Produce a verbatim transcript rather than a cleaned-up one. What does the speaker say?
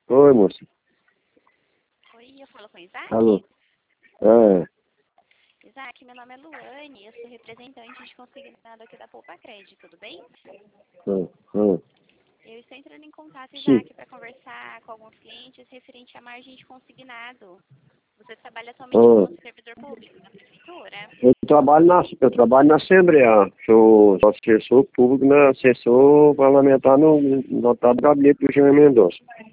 Oi, moça. Oi, eu falo com o Isaac? Alô? É. Isaac, meu nome é Luane, eu sou representante de consignado aqui da Poupa Crédito, tudo bem? Hum, hum. Eu estou entrando em contato, Sim. Isaac, para conversar com alguns clientes referente à margem de consignado. Você trabalha atualmente Hum. como servidor público da prefeitura? Eu trabalho na, eu trabalho na Assembleia. Sou, sou assessor público, na assessor parlamentar no notado gabinete do Jean Mendonça.